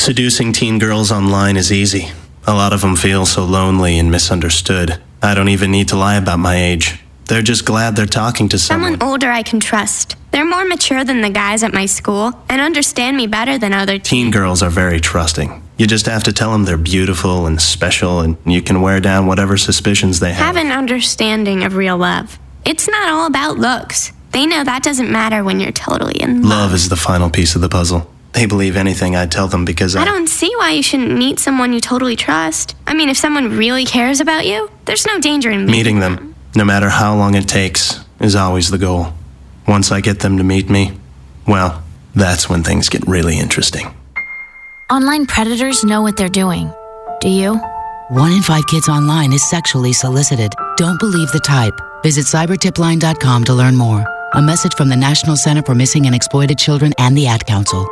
Seducing teen girls online is easy. A lot of them feel so lonely and misunderstood. I don't even need to lie about my age. They're just glad they're talking to someone. Someone older I can trust. They're more mature than the guys at my school and understand me better than other Teen girls are very trusting. You just have to tell them they're beautiful and special, and you can wear down whatever suspicions they have. Have an understanding of real love. It's not all about looks. They know that doesn't matter when you're totally in love. Love is the final piece of the puzzle. They believe anything I tell them because I don't see why you shouldn't meet someone you totally trust. I mean, if someone really cares about you, there's no danger in meeting them, no matter how long it takes, is always the goal. Once I get them to meet me, well, that's when things get really interesting. Online predators know what they're doing. Do you? 1 in 5 kids online is sexually solicited. Don't believe the type. Visit cybertipline.com to learn more. A message from the National Center for Missing and Exploited Children and the Ad Council.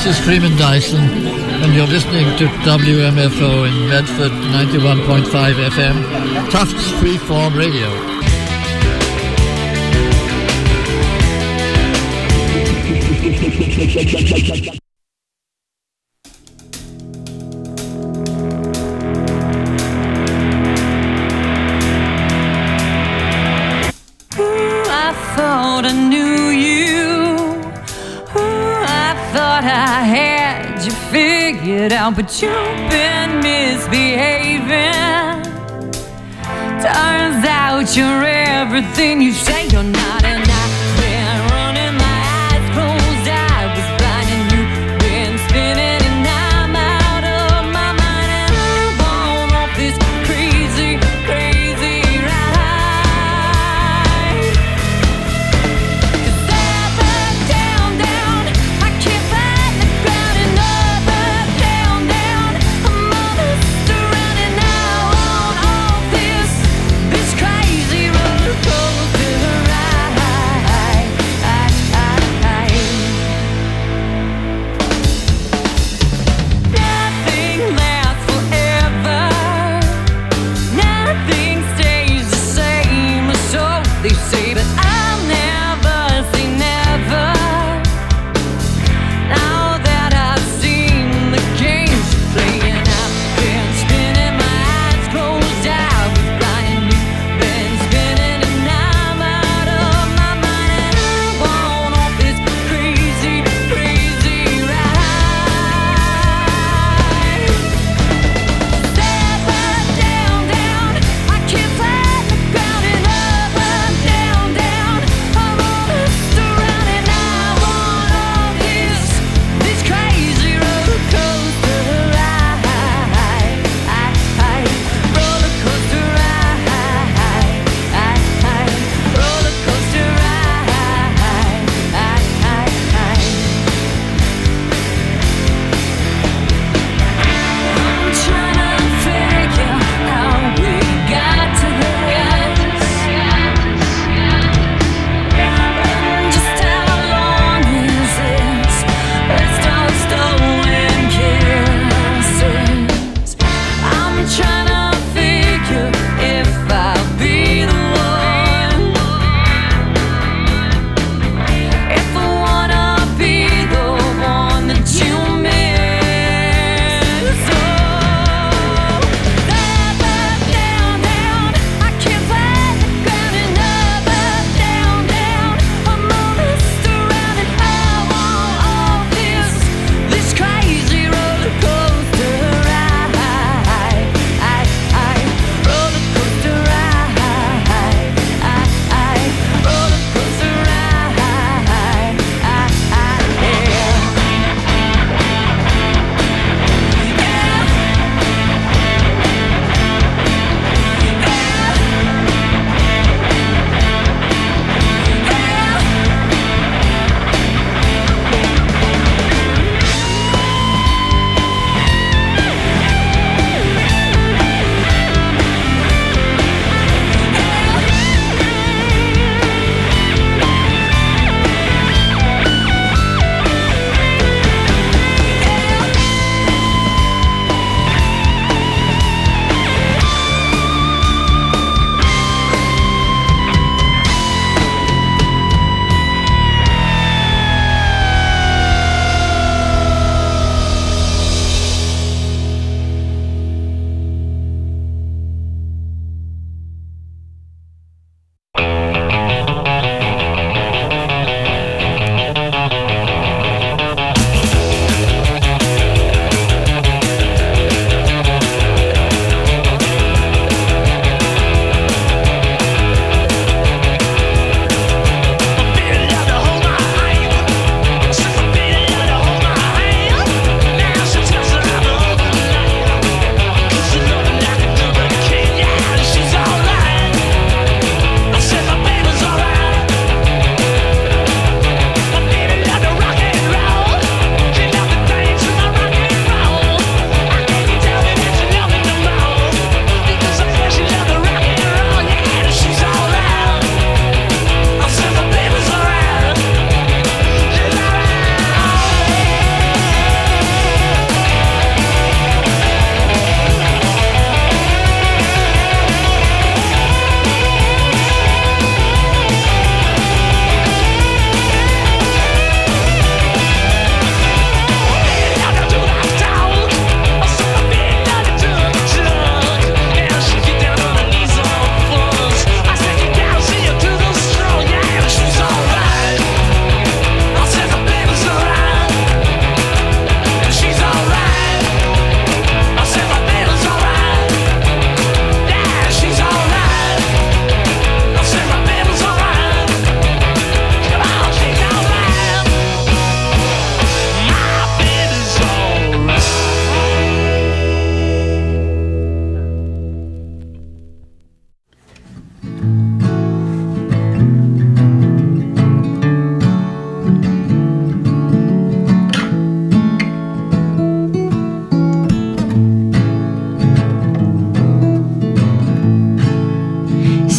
This is Freeman Dyson, and you're listening to WMFO in Medford, 91.5 FM, Tufts Freeform Radio. Ooh, I thought I knew you. Thought I had you figured out, but you've been misbehaving. Turns out you're everything you say you're not, and I've been running my eyes closed. I was blind and you've been spinning, and I'm out of my mind, and I'm on off this crazy, crazy ride. 'Cause up, down, down, I can't find the ground, and up, down, down, I'm on this running now on all this crazy roller coaster ride. Nothing lasts forever. Nothing stays the same, so they say, but I'll never say never. Now that I've seen the games you're playing, I've been spinning my eyes closed. I was blind and you've been spinning, and I'm out of my mind, and I'm on off this crazy, crazy ride. Up, down, down, I can't find the ground, and up, down, down, I'm on this around, and I'm on all this crazy roller coaster ride. Roller coaster ride. Roller coaster ride. I'm trying to figure how we got to this, and just how long is this? List of stolen kisses. I'm trying to figure if I'll be the one, if I wanna be the one that you miss. Oh, up, down, down, I can't find the ground, and up, down, down, I'm on this around, and I'm on all this crazy roller coaster ride.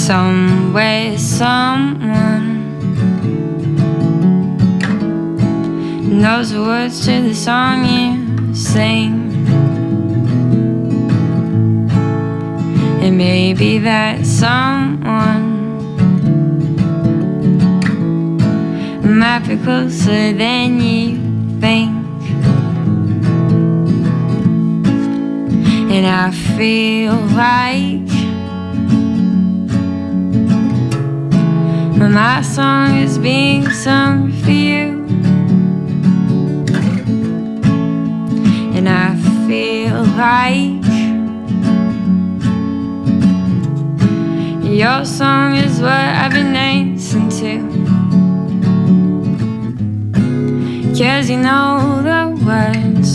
Somewhere, someone knows the words to the song you sing. And maybe that someone might be closer than you think. And I feel like my song is being sung for you. And I feel like your song is what I've been dancing to. 'Cause you know the words,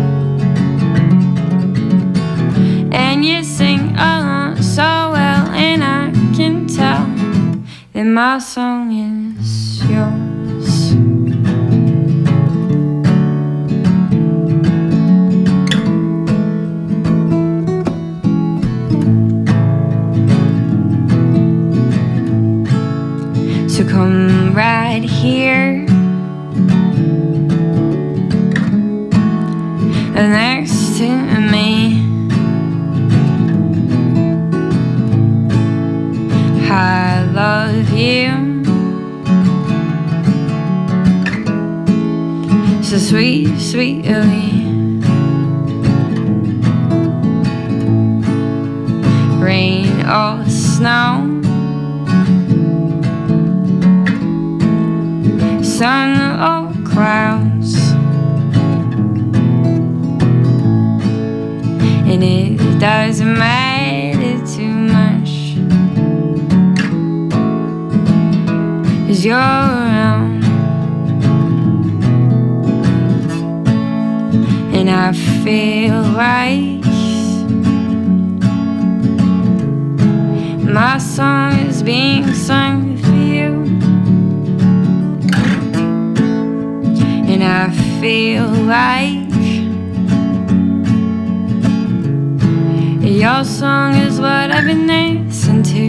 and you sing along so well, and I can tell that my song is yours. So come right here next to me. I love you so sweet, sweetly. Rain or snow, sun or clouds, and it doesn't matter too much, 'cause you're around. And I feel like my song is being sung for you. And I feel like your song is what I've been dancing to.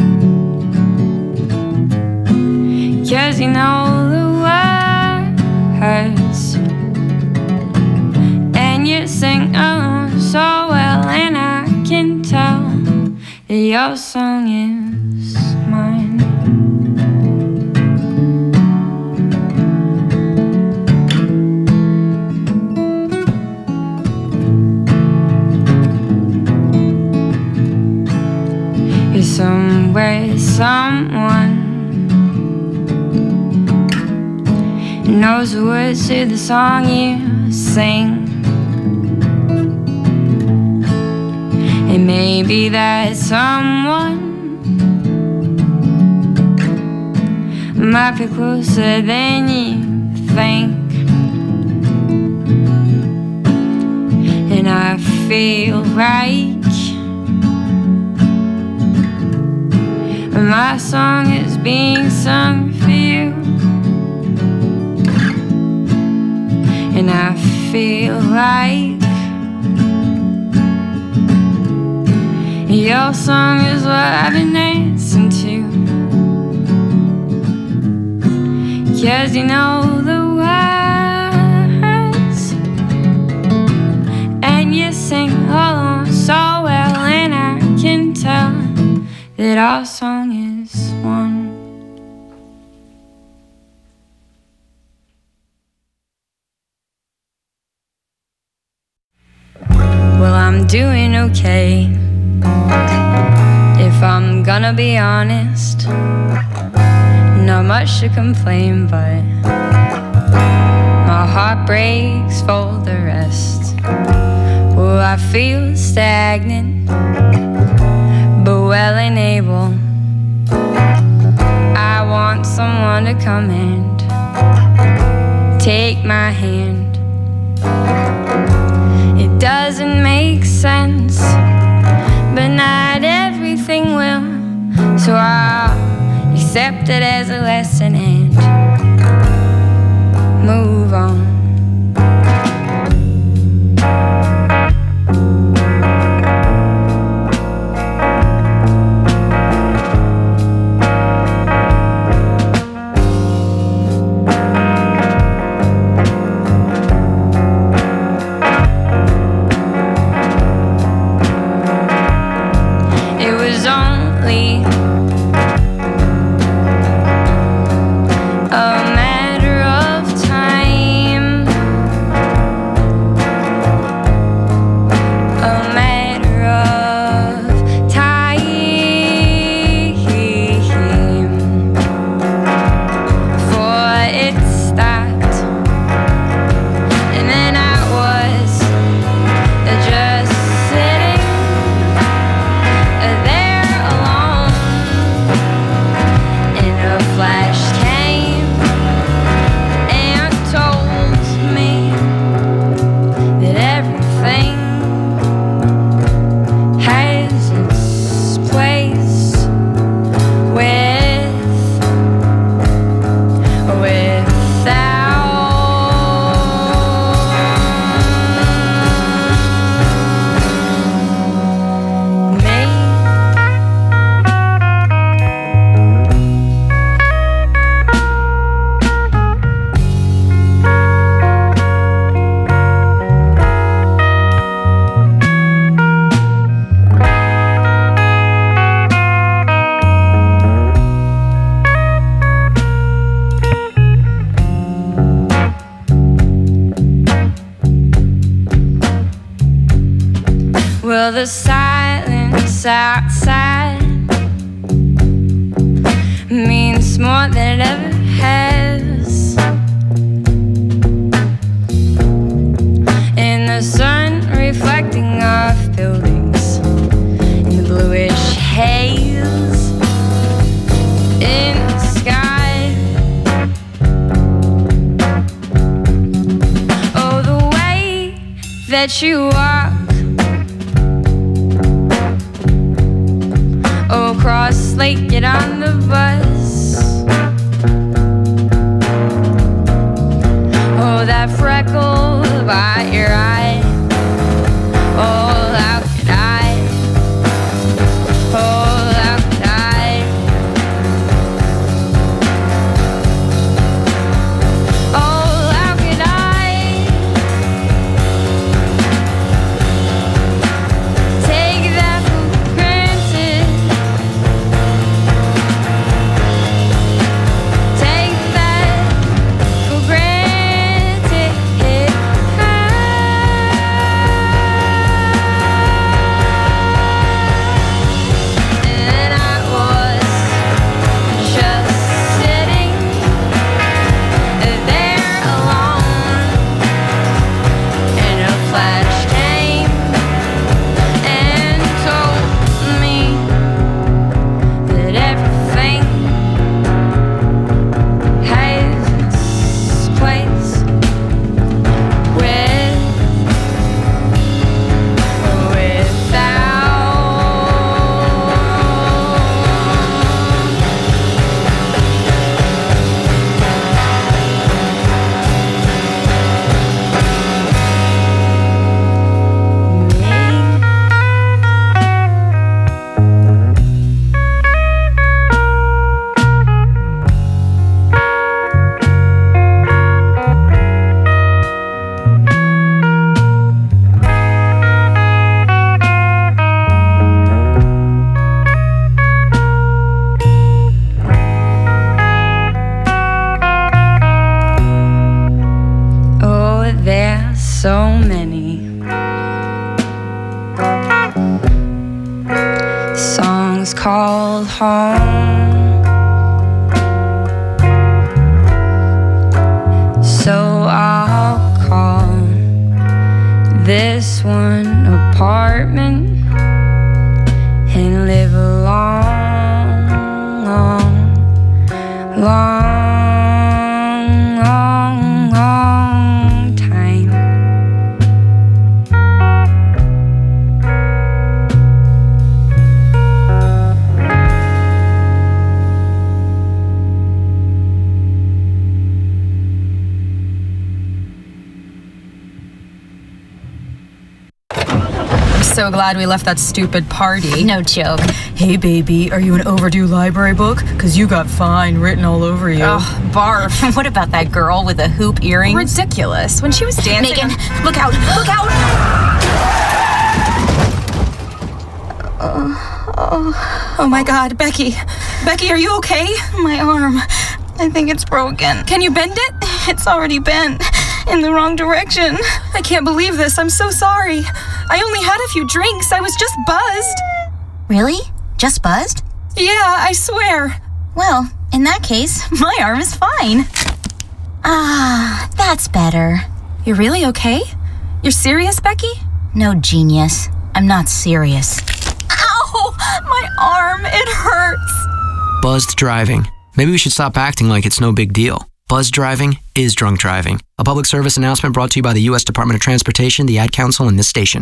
'Cause you know the words, and you sing along so well, and I can tell that your song is mine. You're somewhere, someone knows the words to the song you sing. And maybe that someone might be closer than you think. And I feel like my song is being sung for you. And I feel like your song is what I've been dancing to. 'Cause you know the words, and you sing along so well, and I can tell that our song is one. Well, I'm doing okay, if I'm gonna be honest. Not much to complain, but my heart breaks for the rest. Well, I feel stagnant, but well and able. I want someone to come and take my hand. It doesn't make sense, but not everything will. So I'll accept it as a lesson and move on. the silence outside means more than it ever has. In the sun reflecting off buildings, in the bluish haze in the sky. Oh, the way that you walk across Lake, get on the bus. Oh, that freckle by your eye. Oh, how could I? Oh, how could I? Oh, how could I take that for granted? Take that for granted. And I was just sitting there alone, and a flash came and told me that everything has its place with or without. Oh, there's so many songs called home. So I'll call this one apartment and live a long, long, long, long, long time. I'm so glad we left that stupid party. No joke. Hey, baby, are you an overdue library book? Because you got fine written all over you. Oh, barf. What about that girl with the hoop earrings? Ridiculous. When she was dancing... Megan, look out! Look out! Oh my God, Becky. Becky, are you okay? My arm. I think it's broken. Can you bend it? It's already bent. In the wrong direction. I can't believe this. I'm so sorry. I only had a few drinks. I was just buzzed. Really? Just buzzed? Yeah, I swear. Well, in that case, my arm is fine. Ah, that's better. You're really okay? You're serious, Becky? No, genius. I'm not serious. Ow! My arm, it hurts. Buzzed driving. Maybe we should stop acting like it's no big deal. Buzzed driving is drunk driving. A public service announcement brought to you by the U.S. Department of Transportation, the Ad Council, and this station.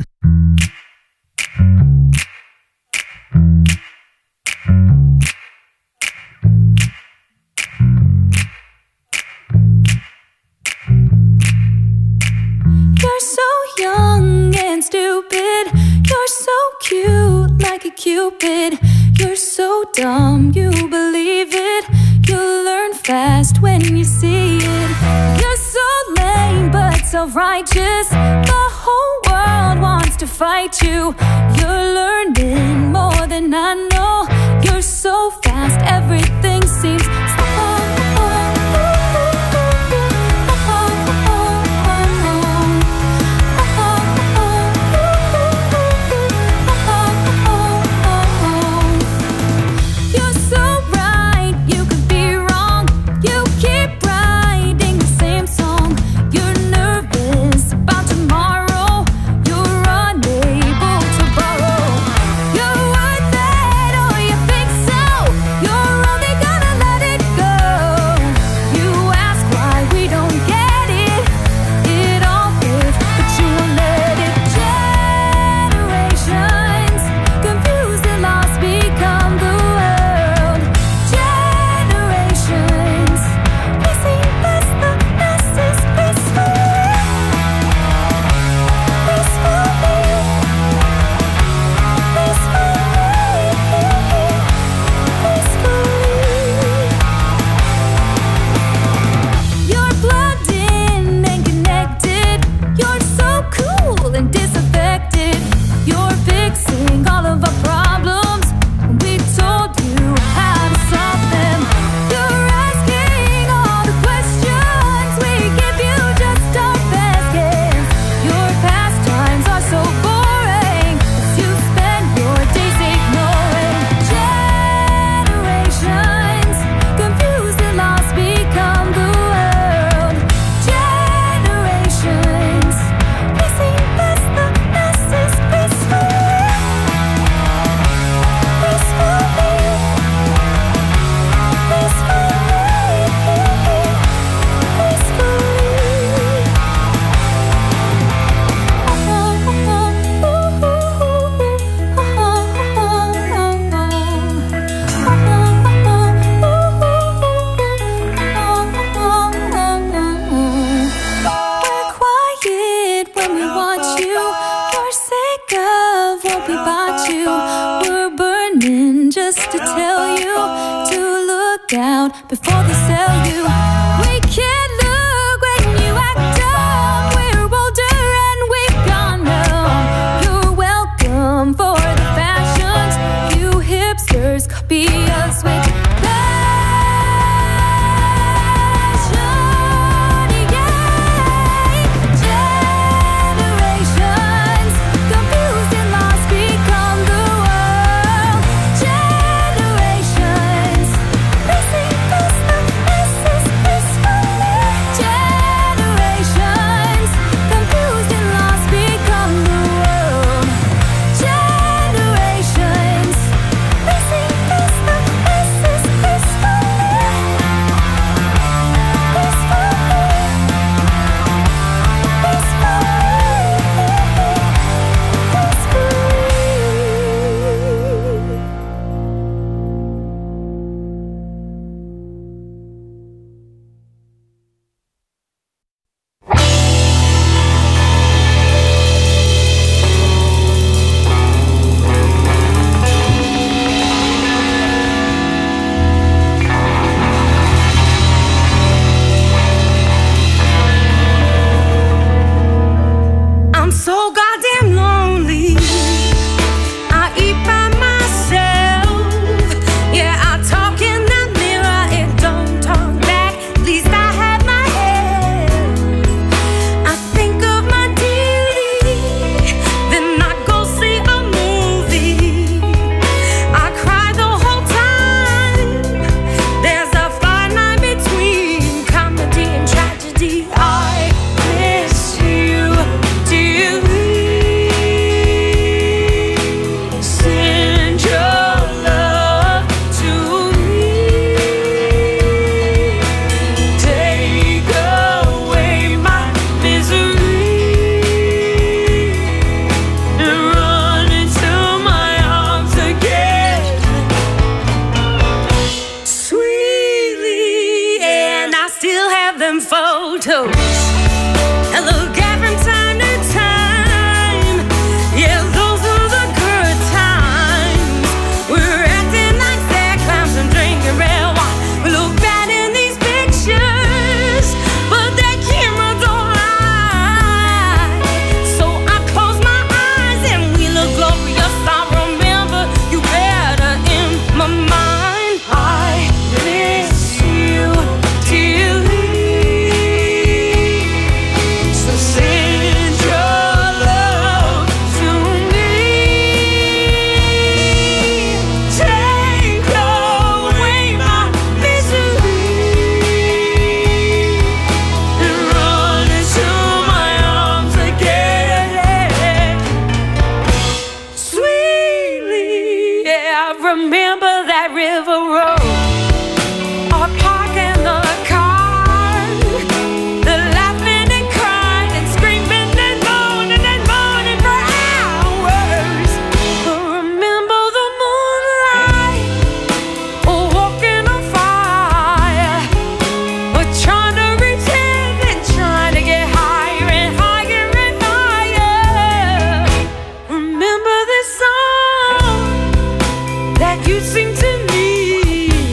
You're so young and stupid. You're so cute like a cupid. You're so dumb, you believe it. You'll learn fast when you see it. You're so lame but self-righteous. The whole world wants to fight you. You're learning more than I know. You're so fast, everything seems slow. look down before they sell you. We can't look when you act dumb. We're older and we've gone now. You're welcome for the fashions. You hipsters copy us with you sing to me.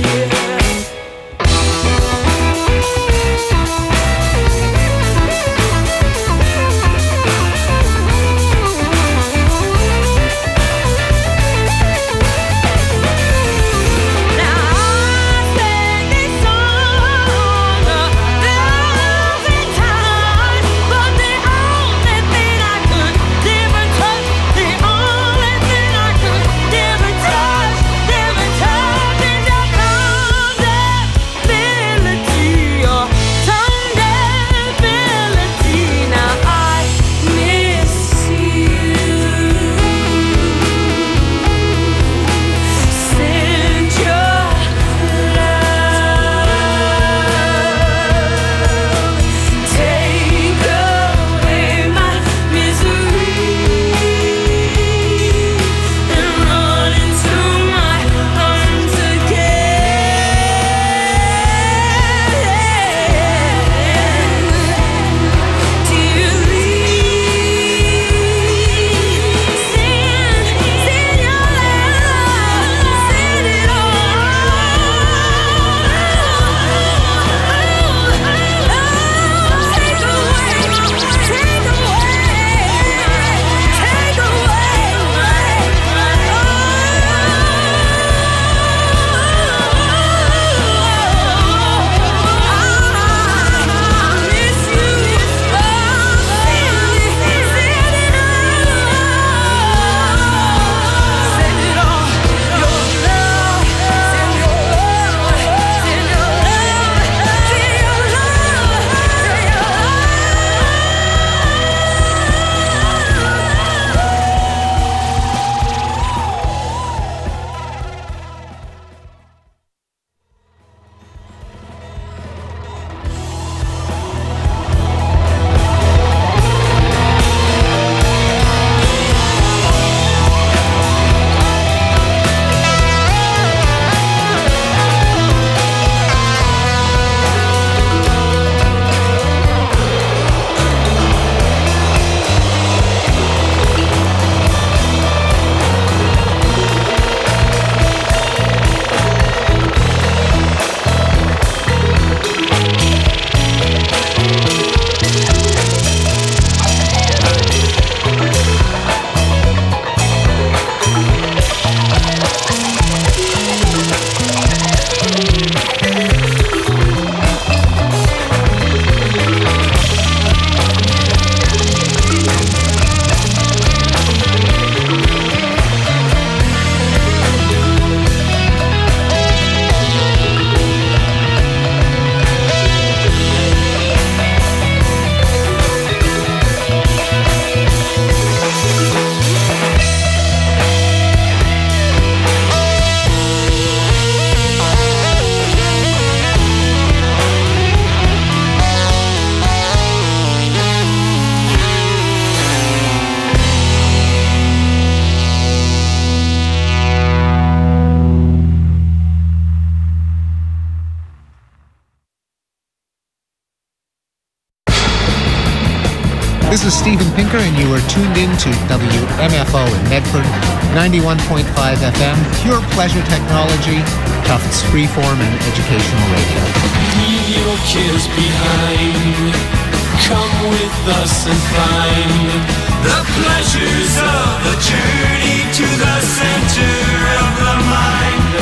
This is Steven Pinker, and you are tuned in to WMFO in Medford, 91.5 FM, pure pleasure technology, Tufts freeform and educational radio. Leave your cares behind. Come with us and find the pleasures of the journey to the center of the mind.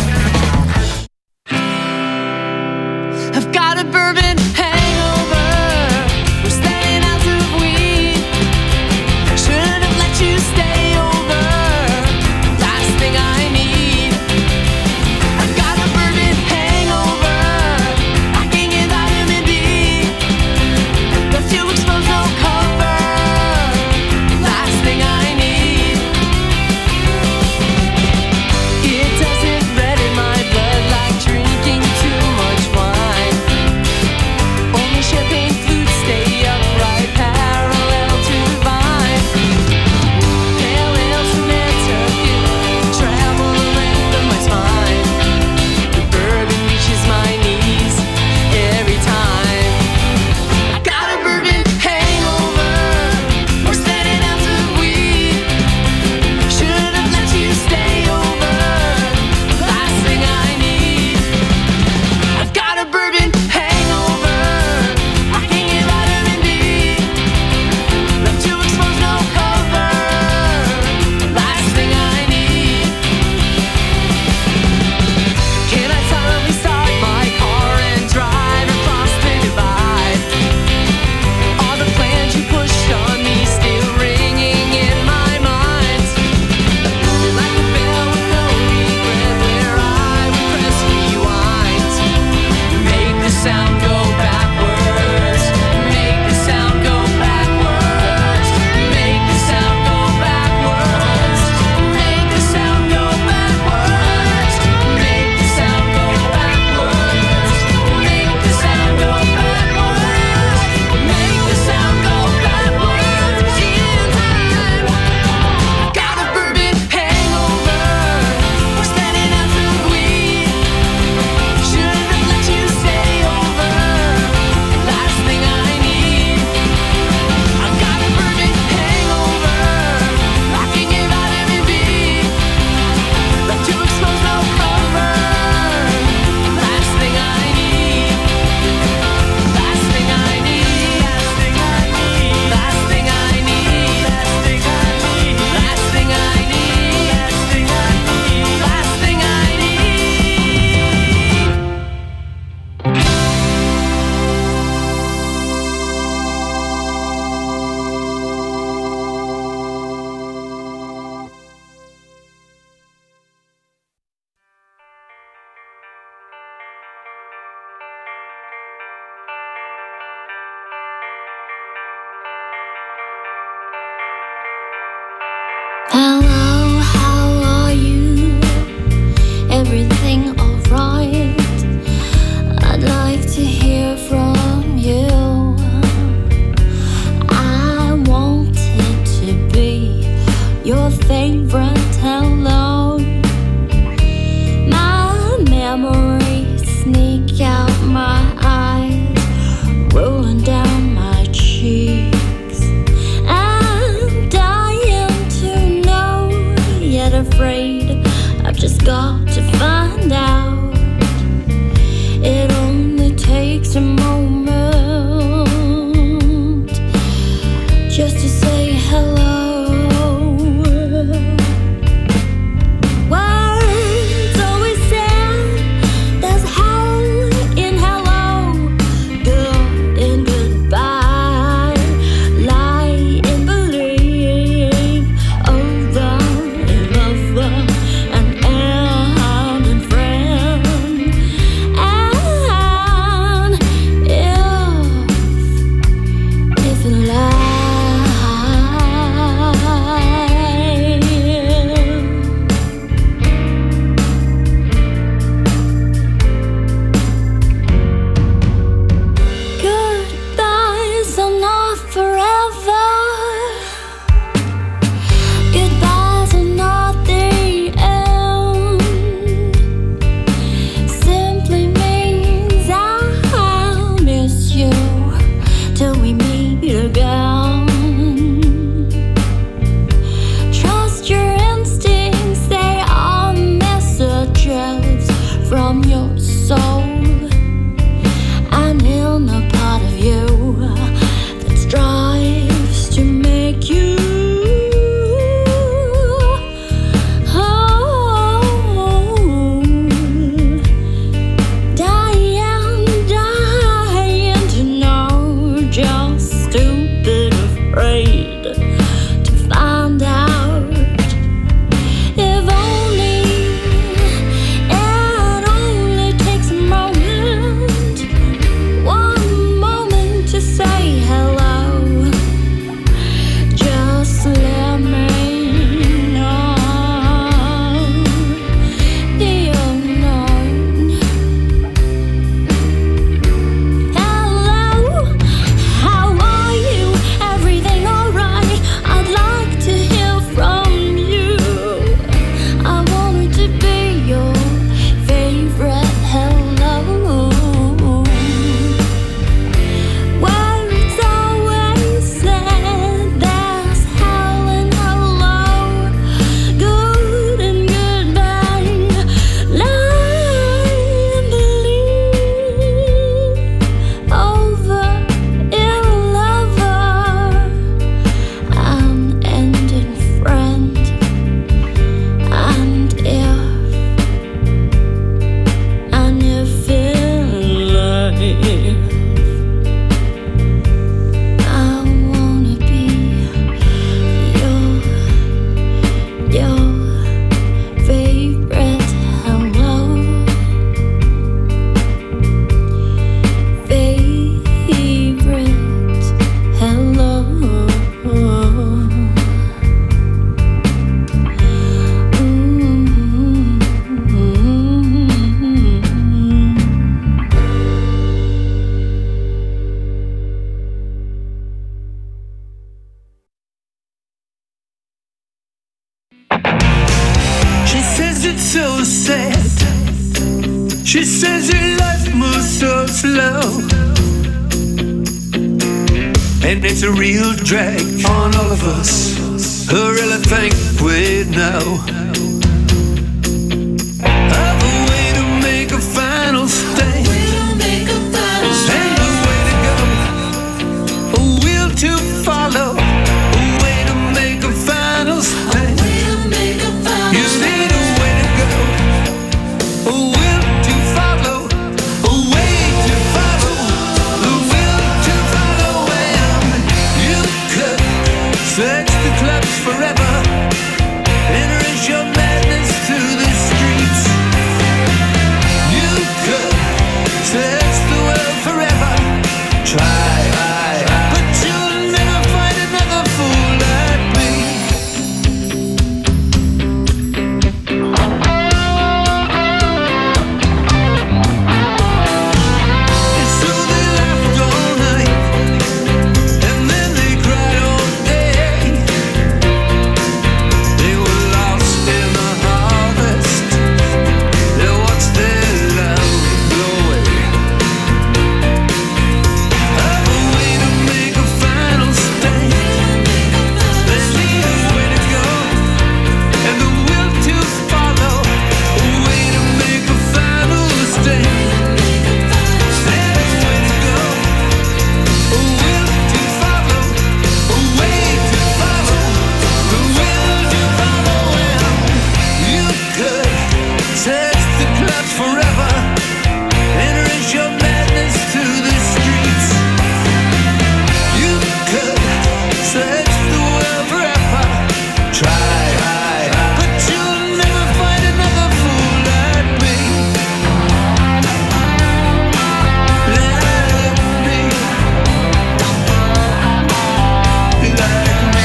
I've got a bourbon hangover. We're standing out of weed. Should have let you stay over. Last thing I need. I've got a bourbon hangover. Lacking in vitamin D. Left you exposed, no cover. Last thing I need. It doesn't redden my blood like drinking too much wine. Only champagne flutes stay upright, parallel to the vine. Pale ales from Nantucket travel the length of my spine. The bourbon reaches my knees every time. I got a bourbon hangover. We're standing out of weed. Should have let you stay over. Last thing I need. I've got a bourbon hangover. Lacking in vitamin D. Left to expose, no cover. Last thing I need. Can I finally start my car and drive across the divide? Are the plans you pushed on me still ringing in my mind? Like a bell with no regret, where I would press rewind. Make the sound go backwards. Make the sound go backwards. Make the sound go backwards. Make the sound go backwards. Make the sound go backwards. Make the sound go backwards. Make the sound go backwards in time. Got a bourbon hangover. We're standing out of weed. Should have let you stay over. Last thing I need. I've got a bourbon hangover. Lacking in vitamin B. Left to expose, no cover. Last thing I need. Last thing I need. Last thing I need. Last thing I need. Last thing I need. Hello, how are you? Everything alright? I'd like to hear from you. I wanted to be your favorite hello. My memories sneak out my eyes, rolling down my cheeks. I'm dying to know, yet afraid I've just got to find out. It only takes a moment just to say hello. Words always sound, there's hell in hello, good in goodbye, lie in believe, over in lover, and end in friend. She says her life moves so slow, and it's a real drag on all of us who really think we know of a way to make a final stand, and a way to go, a will to follow, a way to make a final stand. You need a way to go, a will to follow, a way to follow, a will to follow. And you could search the clubs forever, entering your madness to the streets. You could search the world forever, try, but you'll never find another fool like me. And so they laughed all night, and then they cried all day. They were lost in the harvest. They watched their love blow away. Of a way to make a final stand. They need a way to go, and the will to follow. A way to make a final stand. There's a way to go, a will to follow, a way to follow, the will to follow. And you could search the clubs forever, entering your madness to the streets. You could search the world forever, try, but you'll never find another fool like me. Like me. Like me.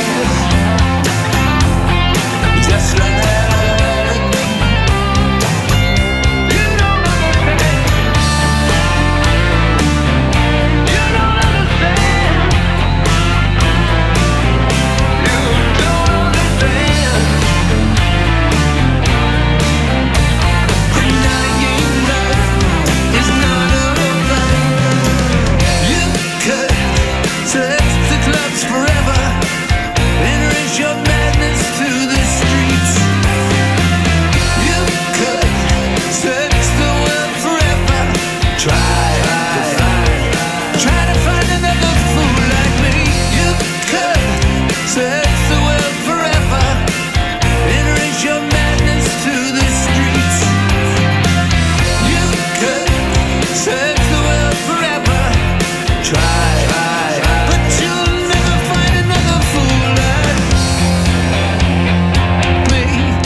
Just like me. You don't understand. You don't understand. You don't understand. Denying love is not over. You could search the clubs forever, entering your madness to the streets. You could search the world forever, try to find another fool like me. You could search the world forever, entering your madness to the streets. You could search the world forever, try, but you'll never find another fool like me.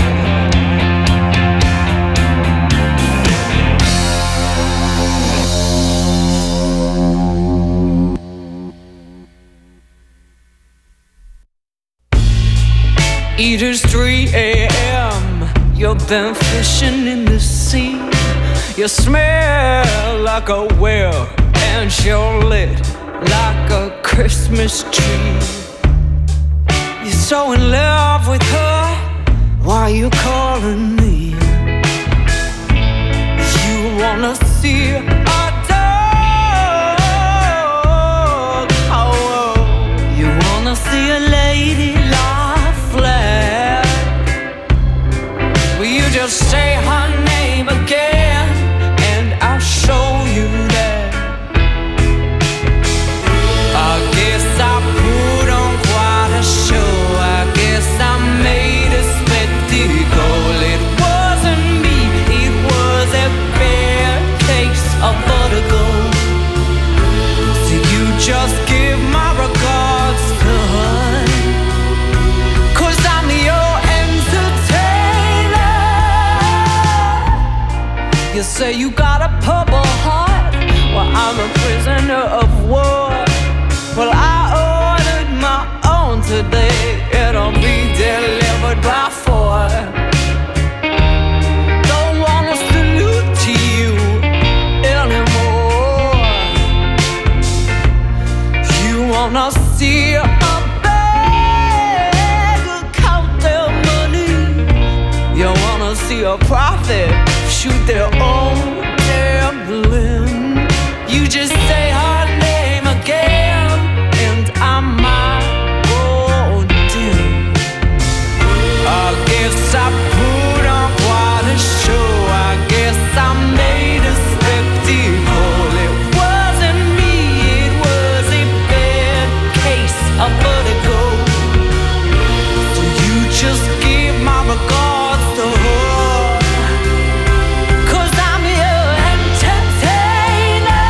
It is 3 a.m. You've been fishing in the sea. You smell like a whale, and you're lit like a Christmas tree. You're so in love with her. Why you calling me? You wanna see a dog? Oh, you wanna see a lady lie flat? Will you just say her name again, and I'll show you that? I guess I put on quite a show. I guess I made a spectacle. It wasn't me, it was a bad case of vertigo. So you just give my regards to her, 'cause I'm your entertainer. You say you got a purple heart, well I'm a prisoner of war. Well I ordered my own today, it'll be delivered by 4. Don't wanna salute to you anymore. You wanna see a bag count their money. You wanna wanna see a prophet shoot their own gambling. You just say her name again, and I might go dim. I guess I put on quite a show. I guess I made a spectacle. It wasn't me, it was a bad case of vertigo. So you just give my regards to her, 'cause I'm your entertainer.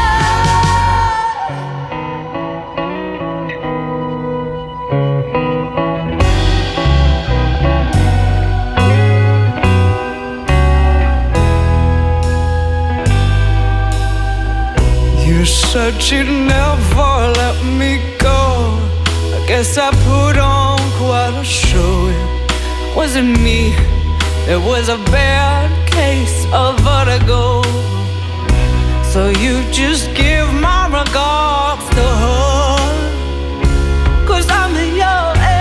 You said you'd never let me go. I guess I put on quite a show. It wasn't me, it was a bad case of vertigo. So you just give my regards to her, 'cause I'm your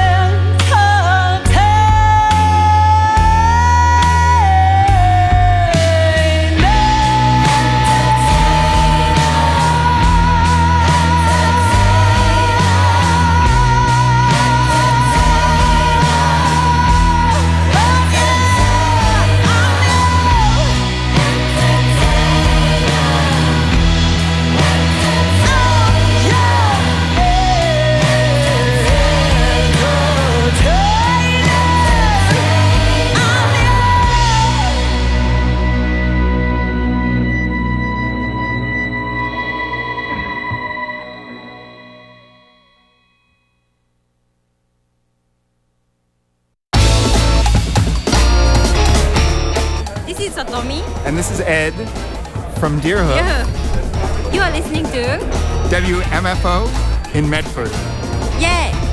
This is Satomi. And this is Ed from Deerhook. Yeah. You are listening to WMFO in Medford. Yeah.